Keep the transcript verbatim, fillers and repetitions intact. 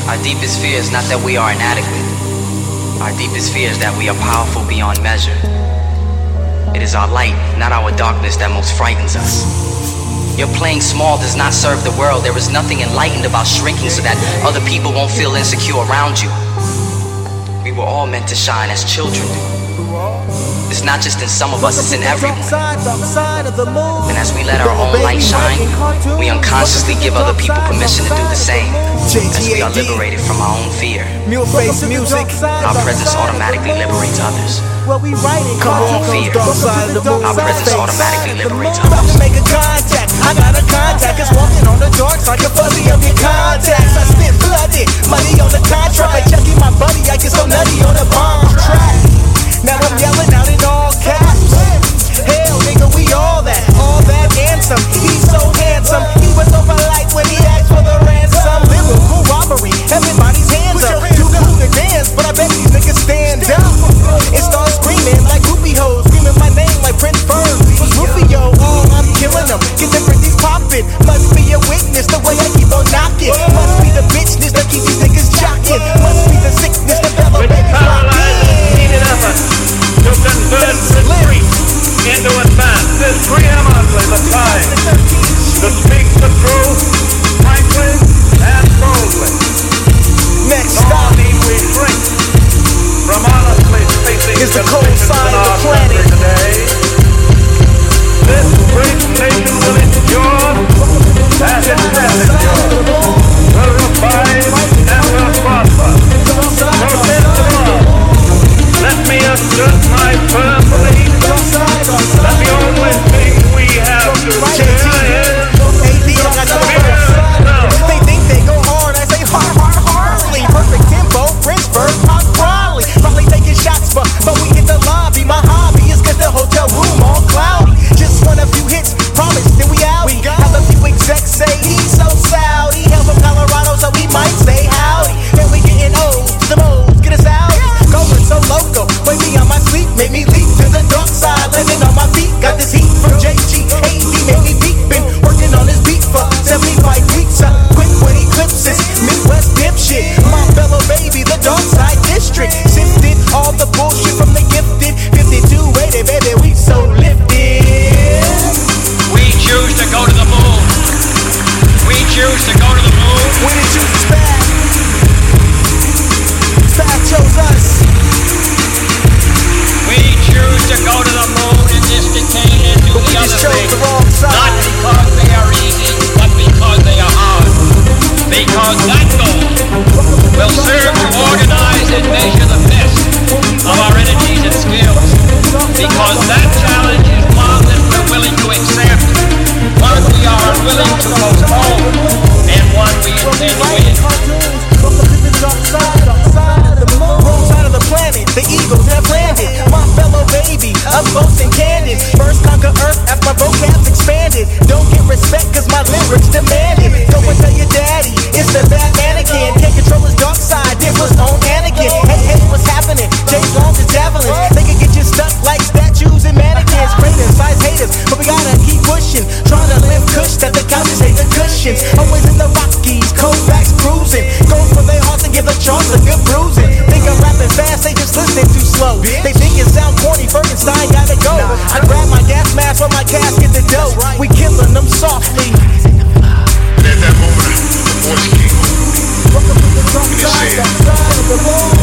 Our deepest fear is not that we are inadequate. Our deepest fear is that we are powerful beyond measure. It is our light, not our darkness, that most frightens us. Your playing small does not serve the world. There is nothing enlightened about shrinking so that other people won't feel insecure around you. We were all meant to shine as children do. It's not just in some of us, it's in everyone. And as we let our own light shine, we unconsciously give other people permission to do the same. As we are liberated from our own fear, our presence automatically liberates others. Come on, fear. Our presence automatically liberates others. Make a contact, I got a contact. It's walking on the dark side, you're fuzzy of your contacts. I spit flooded, money on the contract. Like Chucky, my buddy, I get so nutty on the bomb track. Now I'm yelling out in all caps. Hell, nigga, we all that, all that and some. He's so handsome, he was so polite when he asked for the ransom. Lyrical robbery, everybody's hands up. Too cool to dance, but I bet these niggas stand up. It starts screaming like groupie hoes, screaming my name like Prince Bird. Was Rufio, oh, I'm killing them. Get the pretties poppin', must be a witness the way I keep on knocking. Must be the bitchness that keeps these niggas jocking. Must be the sickness that fellow babies rockin'. To convert retreat into advance is preeminently the time to speak the truth frankly and boldly. Next Nor stop need we shrink from honestly facing is the cold side of the planet. Today, this great nation will endure as it has endured, will revive and will prosper. So first of all, let me assert my firm belief that the only thing we have to fear is they think they go hard, I say hard, hard, hardly. Perfect tempo, Princeburg, Pop Crowley. Probably taking shots, but, but we hit the lobby. My hobby is get the hotel room all cloudy. Just want a few hits, promise, then we out. We have a few execs say he's so Saudi. Hail from Colorado, so we might say howdy. Then we getting old, the moles, get us out. Going so local, wake me on my sleep, make me leap to the dark side, landing on my feet. Got this heat from J G, A D made me deep. Been working on this beat for seventy-five weeks. I quit when eclipses, Midwest dipshit. My fellow baby, the dark side district. Sifted all the bullshit from the gifted. fifty-two eighty, baby, we so lifted. We choose to go to the moon. We choose to go to the moon. We didn't choose to spaz. Spaz chose us. We choose to go to the moon in this decade and do But the we other just chose things. the wrong side. Not because they are easy, but because they are hard. Because that goal will serve to organize and measure the best of our energies and skills. Because that challenge is one that we're willing to accept, one we are unwilling to postpone, and one we intend to win. Wrong side of the planet, the eagles have landed. My fellow baby, up close and candid. First conquer Earth after my vocab's expanded. Don't get respect cause my lyrics demand it. Go and tell your daddy, it's the bad mannequin. Can't control his dark side, difference on Anakin. Hey, hey, what's happening? James Bond's and javelins. They can get you stuck like statues and mannequins. Great size haters, but we gotta keep pushing. Trying to live cush that the couches hate the cushions. Always in the Rockies, Kovacs cruising. Go for their hearts and give the charts a good bruising. Think I'm rapping fast, they just listening too slow. They think it sound corny, Frankenstein gotta go. I grab my gas mask from my casket the dough. We killing them softly. And at that moment, the voice came. Welcome to the dark side, dark side of the moon.